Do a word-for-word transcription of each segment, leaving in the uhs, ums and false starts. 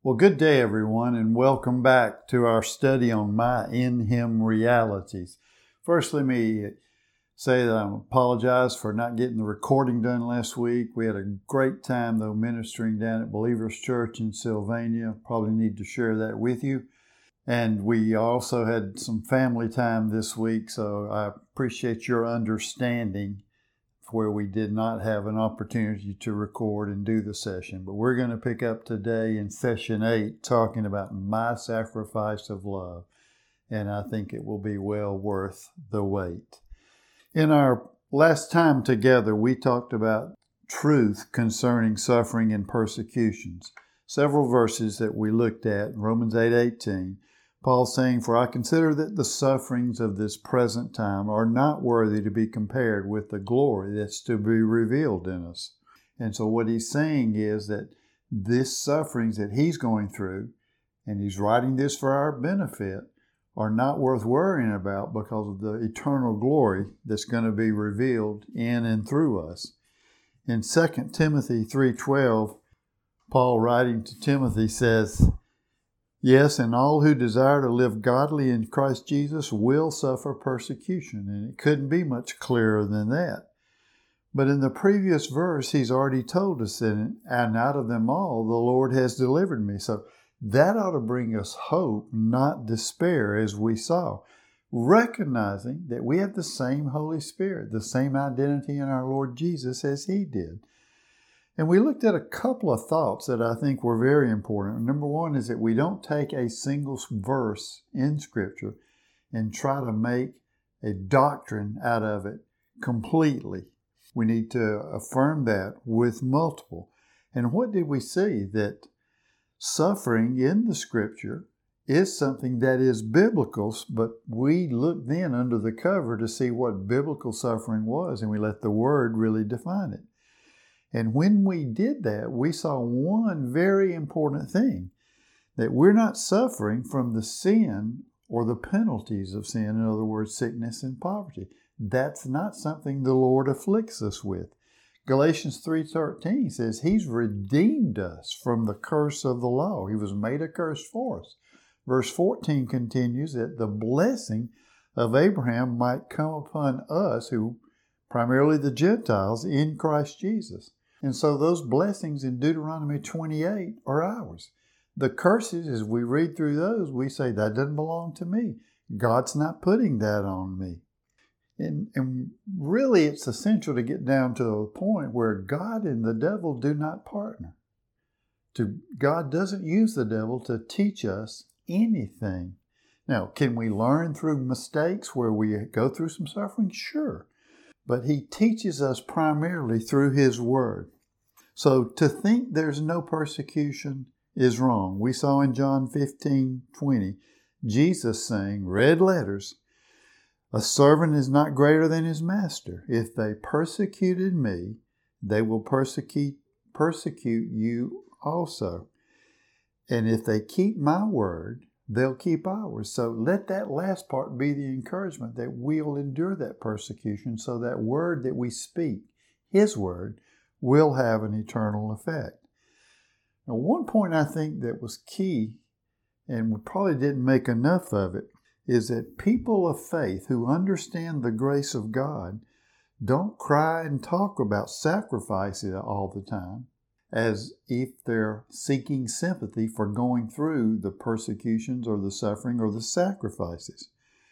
Well, good day, everyone, and welcome back to our study on My In Him realities. First, let me say that I apologize for not getting the recording done last week. We had a great time, though, ministering down at Believers Church in Sylvania. Probably need to share that with you. And we also had some family time this week, so I appreciate your understanding where we did not have an opportunity to record and do the session. But we're going to pick up today in session eight, talking about my sacrifice of love. And I think it will be well worth the wait. In our last time together, we talked about truth concerning suffering and persecutions. Several verses that we looked at, Romans eight eighteen. Paul saying, "For I consider that the sufferings of this present time are not worthy to be compared with the glory that's to be revealed in us." And so what he's saying is that this sufferings that he's going through, and he's writing this for our benefit, are not worth worrying about because of the eternal glory that's going to be revealed in and through us. In Second Timothy three twelve, Paul writing to Timothy says, "Yes, and all who desire to live godly in Christ Jesus will suffer persecution." And it couldn't be much clearer than that. But in the previous verse, he's already told us that, "And out of them all, the Lord has delivered me." So that ought to bring us hope, not despair, as we saw, recognizing that we have the same Holy Spirit, the same identity in our Lord Jesus as he did. And we looked at a couple of thoughts that I think were very important. Number one is that we don't take a single verse in Scripture and try to make a doctrine out of it completely. We need to affirm that with multiple. And what did we see? That suffering in the Scripture is something that is biblical, but we looked then under the cover to see what biblical suffering was, and we let the Word really define it. And when we did that, we saw one very important thing, that we're not suffering from the sin or the penalties of sin, in other words, sickness and poverty. That's not something the Lord afflicts us with. Galatians three thirteen says he's redeemed us from the curse of the law. He was made a curse for us. Verse fourteen continues that the blessing of Abraham might come upon us, who primarily the Gentiles, in Christ Jesus. And so those blessings in Deuteronomy twenty-eight are ours. The curses, as we read through those, we say, that doesn't belong to me. God's not putting that on me. And, and really, it's essential to get down to a point where God and the devil do not partner. To, God doesn't use the devil to teach us anything. Now, can we learn through mistakes where we go through some suffering? Sure. But he teaches us primarily through his word. So to think there's no persecution is wrong. We saw in John fifteen twenty, Jesus saying, red letters, "A servant is not greater than his master. If they persecuted me, they will persecute, persecute you also. And if they keep my word, they'll keep ours." So let that last part be the encouragement that we'll endure that persecution, so that word that we speak, his word, will have an eternal effect. Now, one point I think that was key, and we probably didn't make enough of it, is that people of faith who understand the grace of God don't cry and talk about sacrifices all the time, as if they're seeking sympathy for going through the persecutions or the suffering or the sacrifices.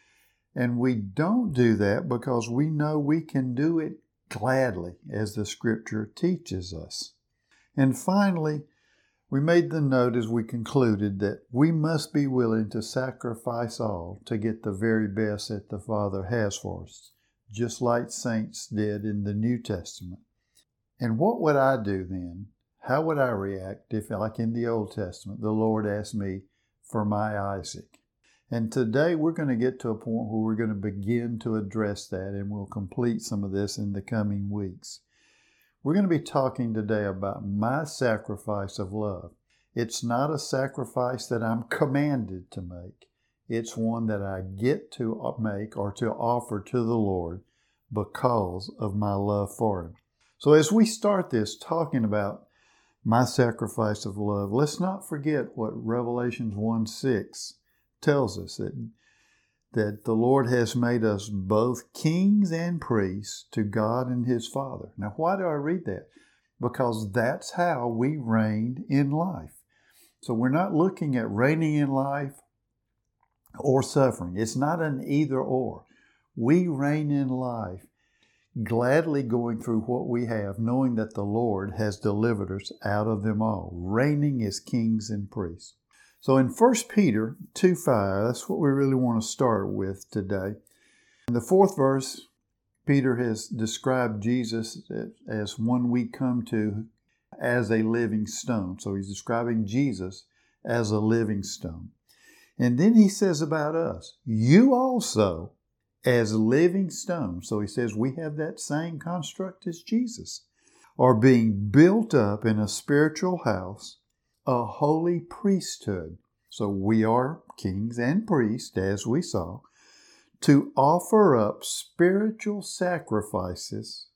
And we don't do that because we know we can do it gladly, as the Scripture teaches us. And finally, we made the note as we concluded that we must be willing to sacrifice all to get the very best that the Father has for us, just like saints did in the New Testament. And what would I do then? How would I react if, like in the Old Testament, the Lord asked me for my Isaac? And today we're going to get to a point where we're going to begin to address that, and we'll complete some of this in the coming weeks. We're going to be talking today about my sacrifice of love. It's not a sacrifice that I'm commanded to make. It's one that I get to make or to offer to the Lord because of my love for Him. So as we start this talking about my sacrifice of love. Let's not forget what Revelation one six tells us, that, that the Lord has made us both kings and priests to God and His Father. Now, why do I read that? Because that's how we reign in life. So we're not looking at reigning in life or suffering. It's not an either or. We reign in life, gladly going through what we have, knowing that the Lord has delivered us out of them all, reigning as kings and priests. So in First Peter two five, that's what we really want to start with today. In the fourth verse, Peter has described Jesus as one we come to as a living stone. So he's describing Jesus as a living stone. And then he says about us, you also as living stones. So he says we have that same construct as Jesus, are being built up in a spiritual house, a holy priesthood. So we are kings and priests, as we saw, to offer up spiritual sacrifices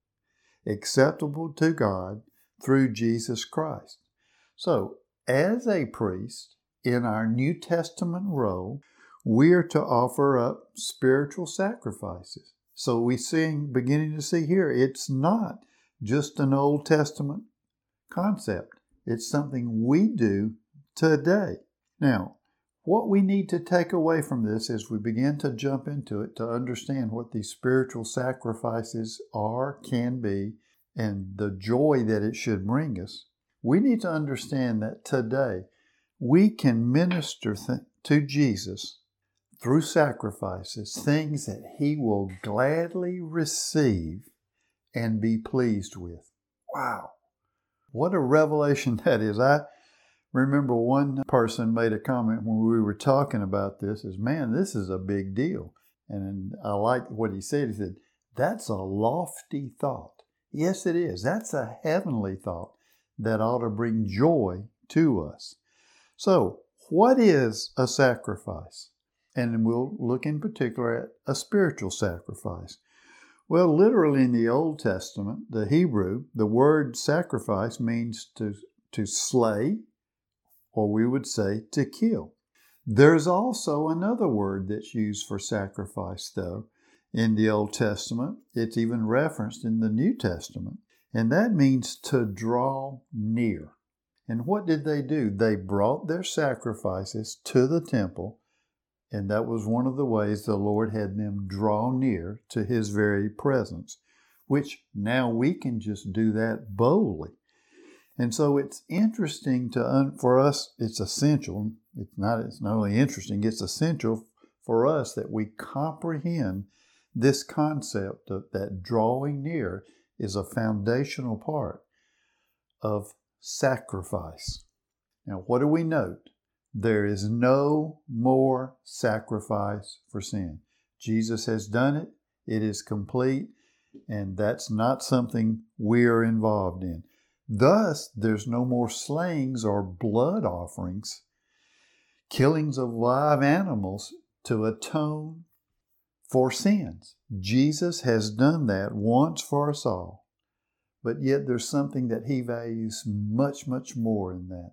acceptable to God through Jesus Christ. So, as a priest in our New Testament role, we are to offer up spiritual sacrifices. So we seeing, beginning to see here, it's not just an Old Testament concept. It's something we do today. Now, what we need to take away from this as we begin to jump into it to understand what these spiritual sacrifices are, can be, and the joy that it should bring us, we need to understand that today we can minister th- to Jesus through sacrifices, things that He will gladly receive and be pleased with. Wow. What a revelation that is. I remember one person made a comment when we were talking about this is, man, this is a big deal. And I liked what he said. He said, that's a lofty thought. Yes, it is. That's a heavenly thought that ought to bring joy to us. So, what is a sacrifice? And we'll look in particular at a spiritual sacrifice. Well, literally in the Old Testament, the Hebrew, the word sacrifice means to, to slay, or we would say to kill. There's also another word that's used for sacrifice, though, in the Old Testament. It's even referenced in the New Testament, and that means to draw near. And what did they do? They brought their sacrifices to the temple, and that was one of the ways the Lord had them draw near to His very presence, which now we can just do that boldly. And so it's interesting to, un- for us, it's essential. It's not, it's not only interesting, it's essential for us that we comprehend this concept of that drawing near is a foundational part of sacrifice. Now, what do we note? There is no more sacrifice for sin. Jesus has done it. It is complete, and that's not something we are involved in. Thus, there's no more slayings or blood offerings, killings of live animals to atone for sins. Jesus has done that once for us all. But yet there's something that He values much, much more in that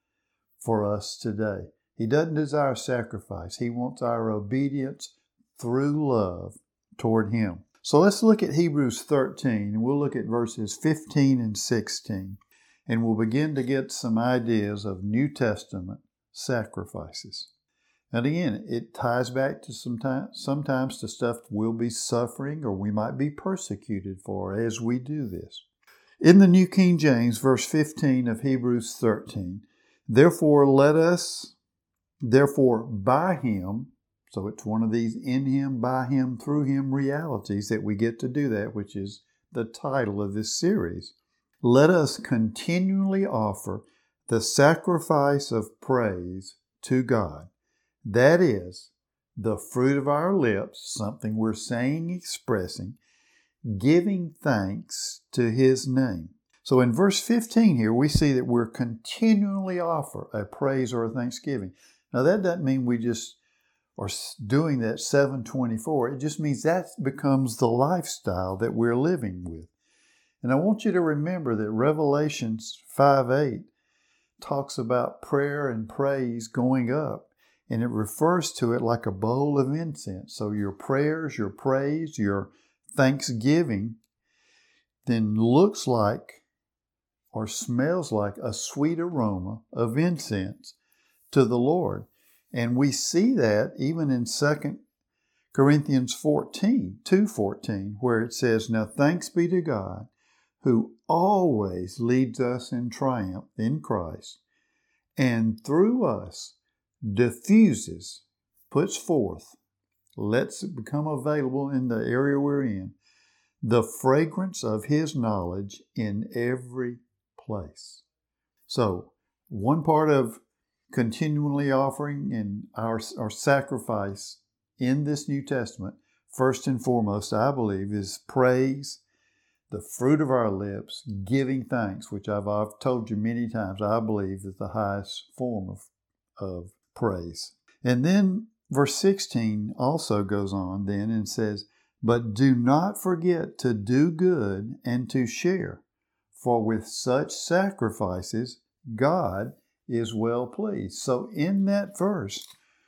for us today. He doesn't desire sacrifice. He wants our obedience through love toward Him. So let's look at Hebrews thirteen, and we'll look at verses fifteen and sixteen, and we'll begin to get some ideas of New Testament sacrifices. And again, it ties back to sometimes, sometimes to stuff we'll be suffering or we might be persecuted for as we do this. In the New King James, verse fifteen of Hebrews thirteen, therefore let us, therefore by Him, so it's one of these in Him, by Him, through Him realities that we get to do that, which is the title of this series. Let us continually offer the sacrifice of praise to God. That is the fruit of our lips, something we're saying, expressing, giving thanks to His name. So in verse fifteen here, we see that we're continually offer a praise or a thanksgiving. Now that doesn't mean we just are doing that seven twenty-four. It just means that becomes the lifestyle that we're living with. And I want you to remember that Revelation five eight talks about prayer and praise going up, and it refers to it like a bowl of incense. So your prayers, your praise, your thanksgiving then looks like or smells like a sweet aroma of incense to the Lord. And we see that even in Second Corinthians fourteen, two fourteen, where it says, "Now thanks be to God, who always leads us in triumph in Christ, and through us diffuses, puts forth, lets it become available in the area we're in, the fragrance of His knowledge in every place." So, one part of continually offering in our, our sacrifice in this New Testament, first and foremost, I believe, is praise, the fruit of our lips, giving thanks, which I've, I've told you many times, I believe is the highest form of, of praise. And then verse sixteen also goes on then and says, "But do not forget to do good and to share, for with such sacrifices God is well pleased." So in that verse,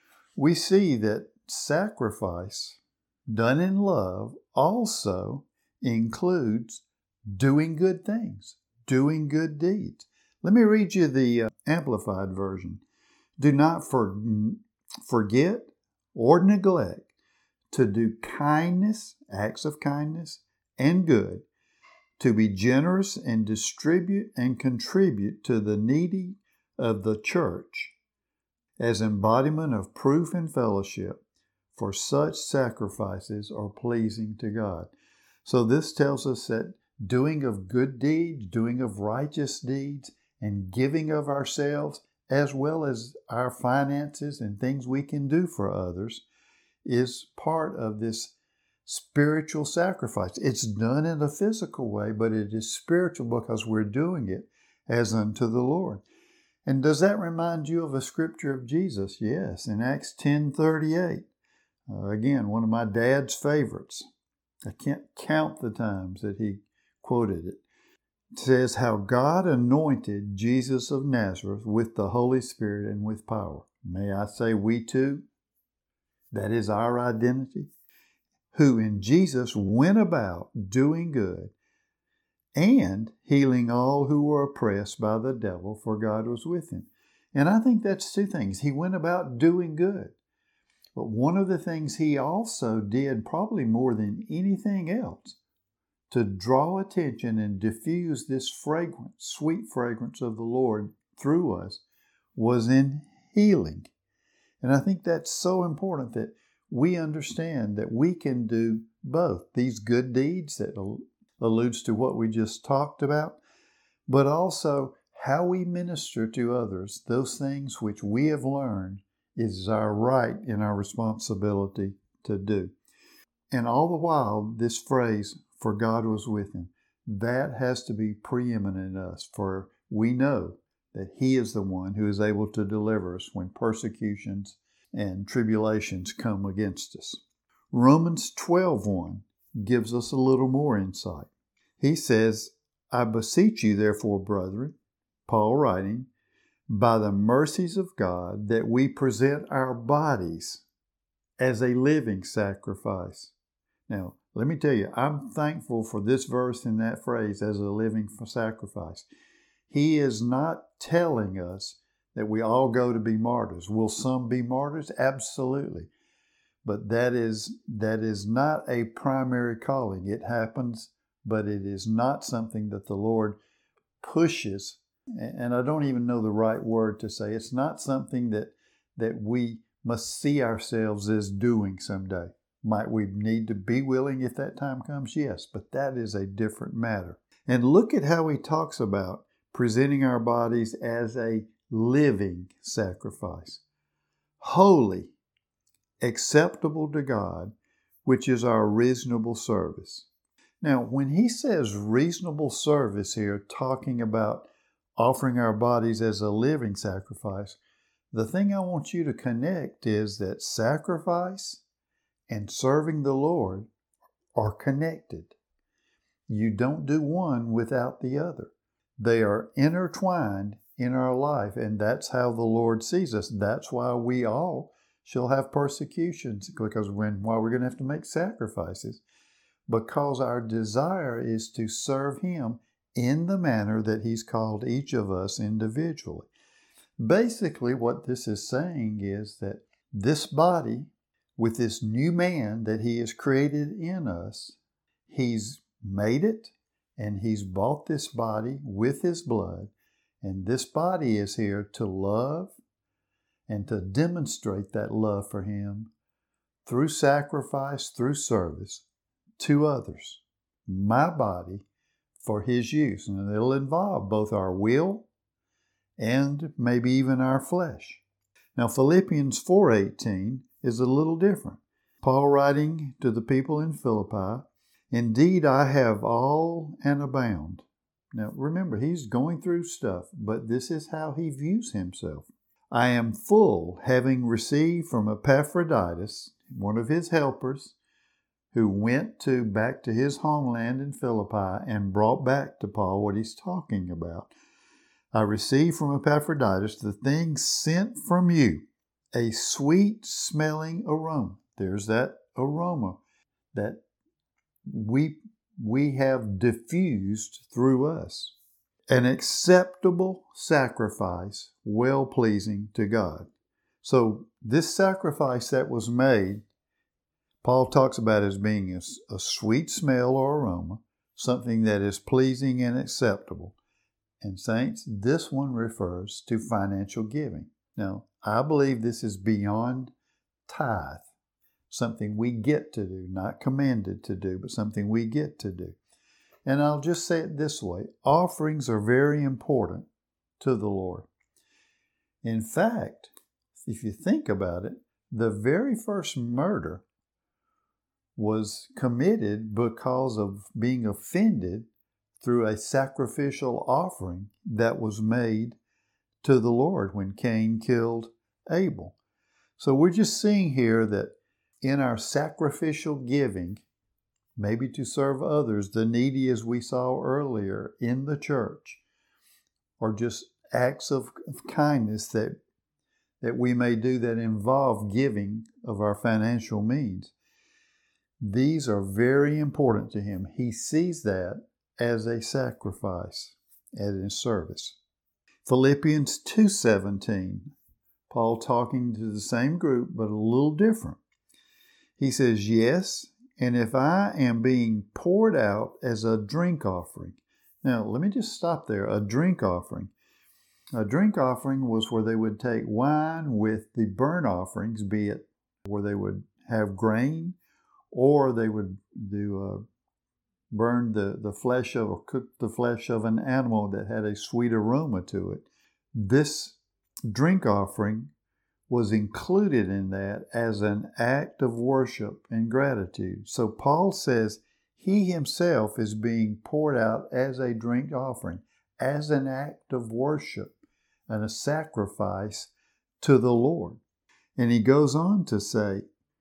we see that sacrifice done in love also includes doing good things, doing good deeds. Let me read you the uh, Amplified Version. "Do not for, forget or neglect to do kindness, acts of kindness, and good, to be generous and distribute and contribute to the needy of the church as embodiment of proof and fellowship, for such sacrifices are pleasing to God." So this tells us that doing of good deeds, doing of righteous deeds, and giving of ourselves, as well as our finances and things we can do for others, is part of this spiritual sacrifice. It's done in a physical way, but it is spiritual because we're doing it as unto the Lord. And does that remind you of a scripture of Jesus? Yes, in Acts ten thirty-eight. Uh, again, one of my dad's favorites. I can't count the times that he quoted it. It says how God anointed Jesus of Nazareth with the Holy Spirit and with power. May I say we too? That is our identity. Who in Jesus went about doing good and healing all who were oppressed by the devil, for God was with him. And I think that's two things. He went about doing good. But one of the things he also did, probably more than anything else, to draw attention and diffuse this fragrance, sweet fragrance of the Lord through us, was in healing. And I think that's so important that we understand that we can do both. These good deeds that alludes to what we just talked about, but also how we minister to others, those things which we have learned is our right and our responsibility to do. And all the while, this phrase, "for God was with him," that has to be preeminent in us, for we know that He is the one who is able to deliver us when persecutions and tribulations come against us. Romans twelve one gives us a little more insight. He says, "I beseech you, therefore, brethren," Paul writing, "by the mercies of God, that we present our bodies as a living sacrifice." Now, let me tell you, I'm thankful for this verse and that phrase, "as a living sacrifice." He is not telling us that we all go to be martyrs. Will some be martyrs? Absolutely. But that is, that is not a primary calling. It happens, but it is not something that the Lord pushes. And I don't even know the right word to say. It's not something that, that we must see ourselves as doing someday. Might we need to be willing if that time comes? Yes, but that is a different matter. And look at how he talks about presenting our bodies as a living sacrifice, holy, acceptable to God, which is our reasonable service. Now, when he says reasonable service here, talking about offering our bodies as a living sacrifice, the thing I want you to connect is that sacrifice and serving the Lord are connected. You don't do one without the other. They are intertwined in our life, and that's how the Lord sees us. That's why we all shall have persecutions, because when while we're going to have to make sacrifices, because our desire is to serve Him in the manner that He's called each of us individually. Basically, what this is saying is that this body, with this new man that He has created in us, He's made it, and He's bought this body with His blood, and this body is here to love and to demonstrate that love for Him through sacrifice, through service to others. My body for His use. And it'll involve both our will and maybe even our flesh. Now, Philippians four eighteen is a little different. Paul writing to the people in Philippi, "Indeed, I have all and abound." Now, remember, he's going through stuff, but this is how he views himself. "I am full, having received from Epaphroditus," one of his helpers, who went to back to his homeland in Philippi and brought back to Paul what he's talking about. "I received from Epaphroditus the things sent from you, a sweet-smelling aroma." There's that aroma that we, we have diffused through us. "An acceptable sacrifice, well-pleasing to God." So this sacrifice that was made, Paul talks about as being a, a sweet smell or aroma, something that is pleasing and acceptable. And saints, this one refers to financial giving. Now, I believe this is beyond tithe, something we get to do, not commanded to do, but something we get to do. And I'll just say it this way: offerings are very important to the Lord. In fact, if you think about it, the very first murder was committed because of being offended through a sacrificial offering that was made to the Lord when Cain killed Abel. So we're just seeing here that in our sacrificial giving, maybe to serve others, the needy as we saw earlier in the church, or just acts of, of kindness that, that we may do that involve giving of our financial means. These are very important to Him. He sees that as a sacrifice, as a service. Philippians two seventeen, Paul talking to the same group, but a little different. He says, "Yes, and if I am being poured out as a drink offering." Now, let me just stop there. A drink offering. A drink offering was where they would take wine with the burnt offerings, be it where they would have grain, or they would do uh, burn the, the flesh of, or cook the flesh of an animal that had a sweet aroma to it. This drink offering was included in that as an act of worship and gratitude. So Paul says he himself is being poured out as a drink offering, as an act of worship and a sacrifice to the Lord. And he goes on to say,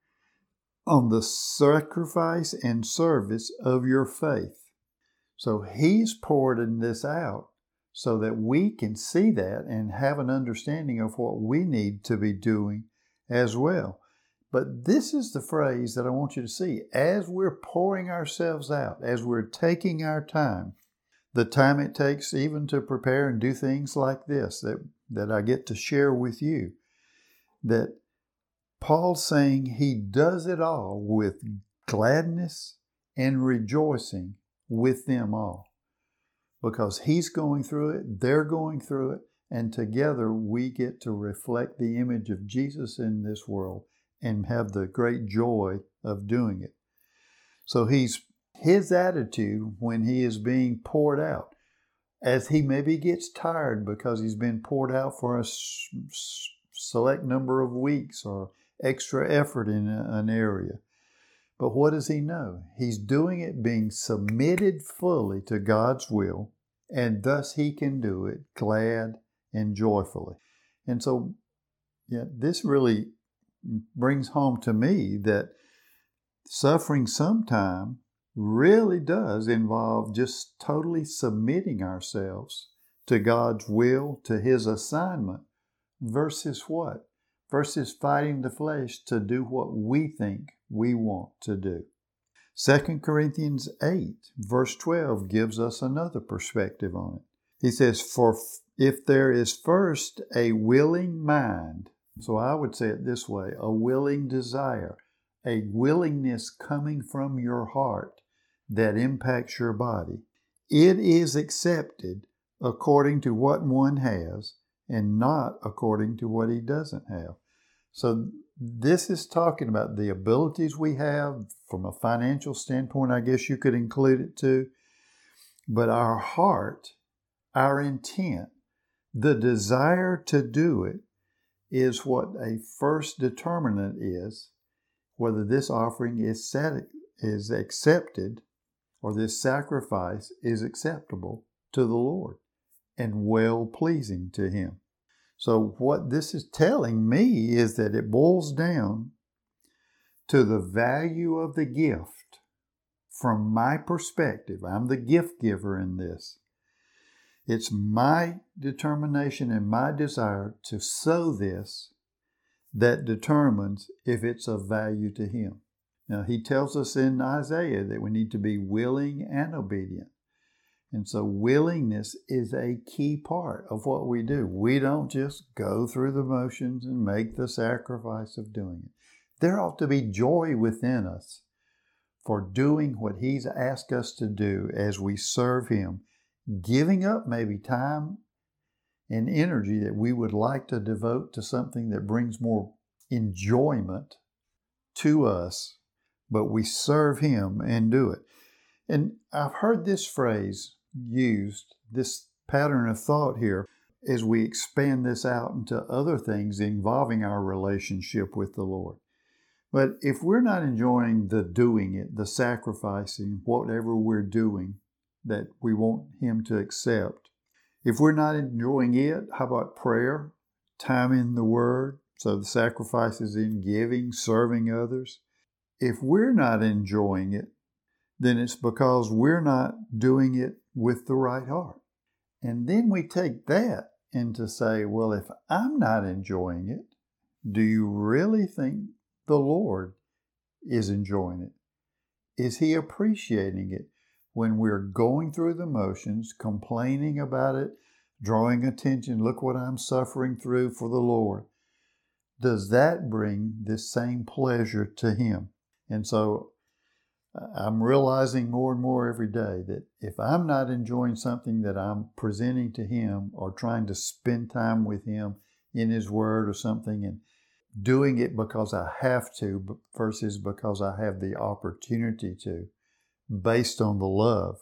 "on the sacrifice and service of your faith." So he's pouring this out so that we can see that and have an understanding of what we need to be doing as well. But this is the phrase that I want you to see. As we're pouring ourselves out, as we're taking our time, the time it takes even to prepare and do things like this that, that I get to share with you, that Paul's saying he does it all with gladness and rejoicing with them all. Because he's going through it, they're going through it, and together we get to reflect the image of Jesus in this world and have the great joy of doing it. So he's his attitude when he is being poured out, as he maybe gets tired because he's been poured out for a select number of weeks or extra effort in an area. But what does he know? He's doing it being submitted fully to God's will, and thus he can do it glad and joyfully. And so, yeah, this really brings home to me that suffering sometime really does involve just totally submitting ourselves to God's will, to His assignment, versus what? Versus fighting the flesh to do what we think we want to do. Second Corinthians eight, verse twelve gives us another perspective on it. He says, for if there is first a willing mind, so I would say it this way, a willing desire, a willingness coming from your heart that impacts your body, it is accepted according to what one has and not according to what he doesn't have. So this is talking about the abilities we have from a financial standpoint. I guess you could include it too. But our heart, our intent, the desire to do it is what a first determinant is, whether this offering is set, is accepted or this sacrifice is acceptable to the Lord and well-pleasing to Him. So what this is telling me is that it boils down to the value of the gift. From my perspective, I'm the gift giver in this. It's my determination and my desire to sow this that determines if it's of value to Him. Now, He tells us in Isaiah that we need to be willing and obedient. And so willingness is a key part of what we do. We don't just go through the motions and make the sacrifice of doing it. There ought to be joy within us for doing what He's asked us to do as we serve Him, giving up maybe time and energy that we would like to devote to something that brings more enjoyment to us, but we serve Him and do it. And I've heard this phrase used, this pattern of thought here, as we expand this out into other things involving our relationship with the Lord. But if we're not enjoying the doing it, the sacrificing, whatever we're doing that we want Him to accept, if we're not enjoying it, how about prayer, time in the Word? So the sacrifices in giving, serving others. If we're not enjoying it, then it's because we're not doing it with the right heart. And then we take that and to say, well, if I'm not enjoying it, do you really think the Lord is enjoying it? Is He appreciating it when we're going through the motions, complaining about it, drawing attention, look what I'm suffering through for the Lord? Does that bring this same pleasure to Him? And so I'm realizing more and more every day that if I'm not enjoying something that I'm presenting to Him or trying to spend time with Him in His Word or something and doing it because I have to versus because I have the opportunity to, based on the love,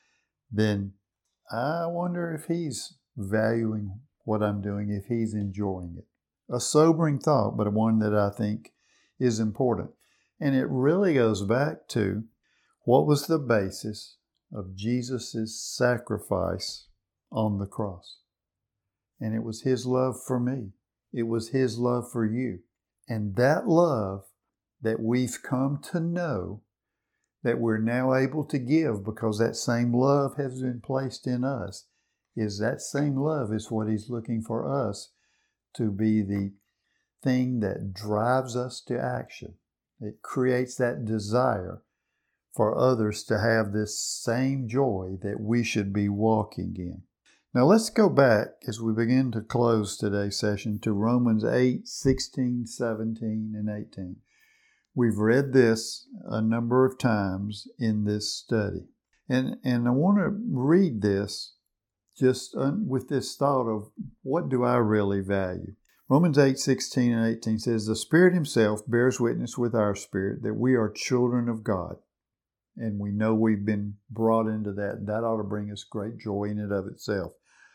then I wonder if He's valuing what I'm doing, if He's enjoying it. A sobering thought, but one that I think is important. And it really goes back to what was the basis of Jesus' sacrifice on the cross. And it was His love for me. It was His love for you. And that love that we've come to know, that we're now able to give because that same love has been placed in us, is that same love is what He's looking for us to be the thing that drives us to action. It creates that desire for others to have this same joy that we should be walking in. Now let's go back as we begin to close today's session to Romans eight, sixteen, seventeen, and eighteen. We've read this a number of times in this study. And, and I want to read this just un, with this thought of what do I really value? Romans eight, sixteen and eighteen says, the Spirit Himself bears witness with our spirit that we are children of God. And we know we've been brought into that. That ought to bring us great joy in and of itself.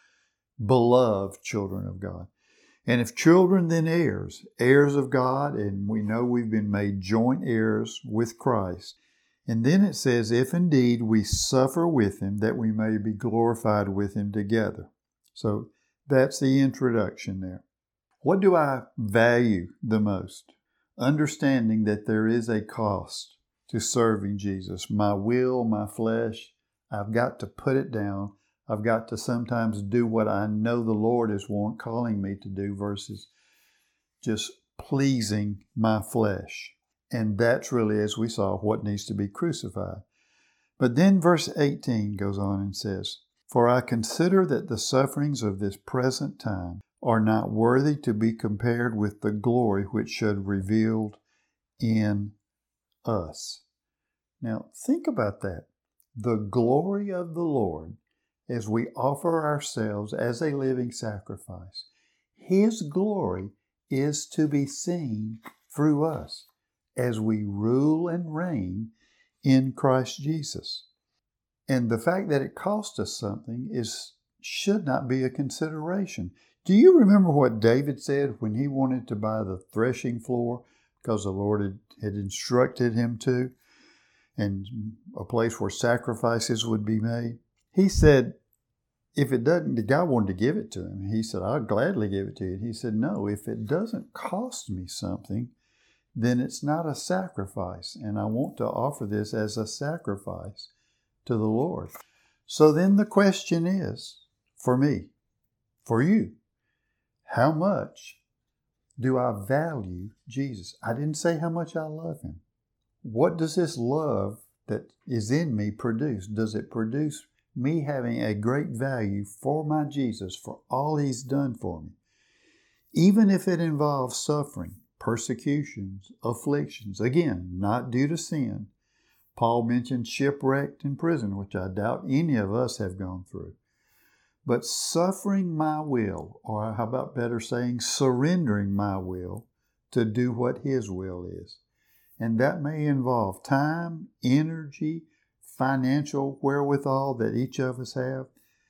Beloved children of God. And if children, then heirs, heirs of God, and we know we've been made joint heirs with Christ. And then it says, if indeed we suffer with Him, that we may be glorified with Him together. So that's the introduction there. What do I value the most? Understanding that there is a cost to serving Jesus. My will, my flesh, I've got to put it down. I've got to sometimes do what I know the Lord is want, calling me to do versus just pleasing my flesh. And that's really, as we saw, what needs to be crucified. But then verse eighteen goes on and says, "For I consider that the sufferings of this present time are not worthy to be compared with the glory which should be revealed in us." Now, think about that. The glory of the Lord as we offer ourselves as a living sacrifice. His glory is to be seen through us as we rule and reign in Christ Jesus. And the fact that it cost us something is should not be a consideration. Do you remember what David said when he wanted to buy the threshing floor because the Lord had, had instructed him to, and a place where sacrifices would be made? He said, if it doesn't, the guy wanted to give it to him. He said, "I'll gladly give it to you." And he said, "No, if it doesn't cost me something, then it's not a sacrifice. And I want to offer this as a sacrifice to the Lord." So then the question is, for me, for you, how much do I value Jesus? I didn't say how much I love him. What does this love that is in me produce? Does it produce me having a great value for my Jesus, for all he's done for me? Even if it involves suffering, persecutions, afflictions, again, not due to sin. Paul mentioned shipwrecked in prison, which I doubt any of us have gone through. But suffering my will, or how about better saying, surrendering my will to do what his will is. And that may involve time, energy, financial wherewithal that each of us have,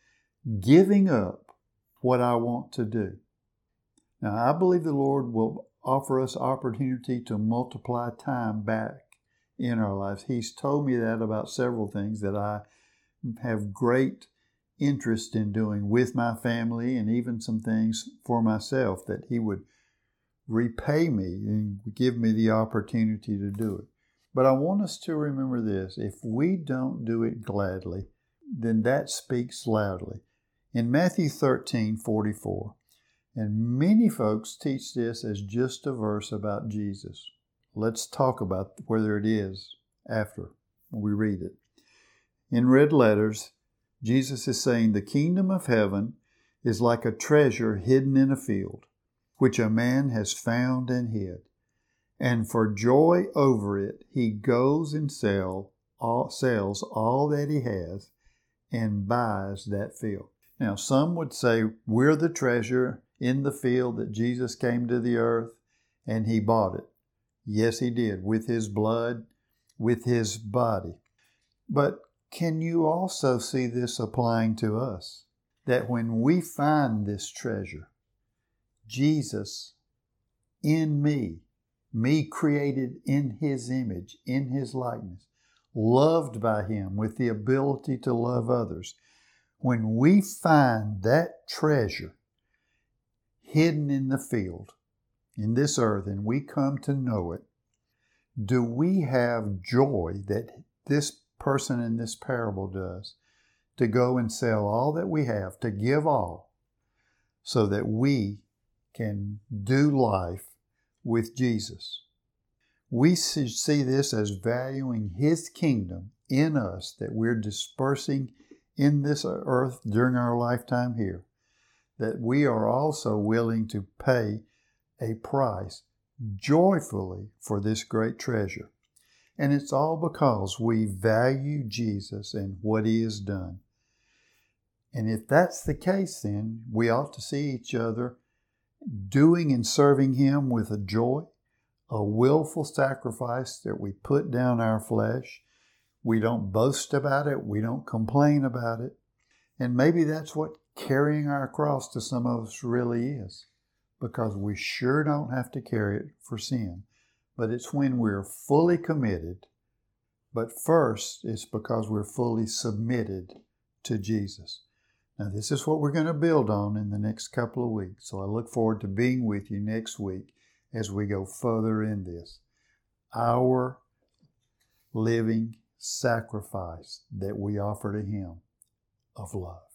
giving up what I want to do. Now, I believe the Lord will offer us opportunity to multiply time back in our lives. He's told me that about several things that I have great interest in doing with my family, and even some things for myself that he would repay me and give me the opportunity to do it. But I want us to remember this: if we don't do it gladly, then that speaks loudly. In Matthew thirteen forty-four, and many folks teach this as just a verse about Jesus. Let's talk about whether it is after we read it. In red letters, Jesus is saying, "The kingdom of heaven is like a treasure hidden in a field, which a man has found and hid. And for joy over it, he goes and sell all, sells all that he has and buys that field." Now, some would say we're the treasure in the field that Jesus came to the earth and he bought it. Yes, he did, with his blood, with his body. But can you also see this applying to us? That when we find this treasure, Jesus in me, me created in his image, in his likeness, loved by him with the ability to love others, when we find that treasure hidden in the field, in this earth, and we come to know it, do we have joy that this person in this parable does, to go and sell all that we have, to give all, so that we can do life with Jesus? We should see this as valuing his kingdom in us that we're dispersing in this earth during our lifetime here, that we are also willing to pay a price joyfully for this great treasure. And it's all because we value Jesus and what he has done. And if that's the case, then we ought to see each other doing and serving him with a joy, a willful sacrifice that we put down our flesh. We don't boast about it. We don't complain about it. And maybe that's what carrying our cross to some of us really is, because we sure don't have to carry it for sin. But it's when we're fully committed. But first, it's because we're fully submitted to Jesus. Now, this is what we're going to build on in the next couple of weeks. So I look forward to being with you next week as we go further in this. Our living sacrifice that we offer to Him of love.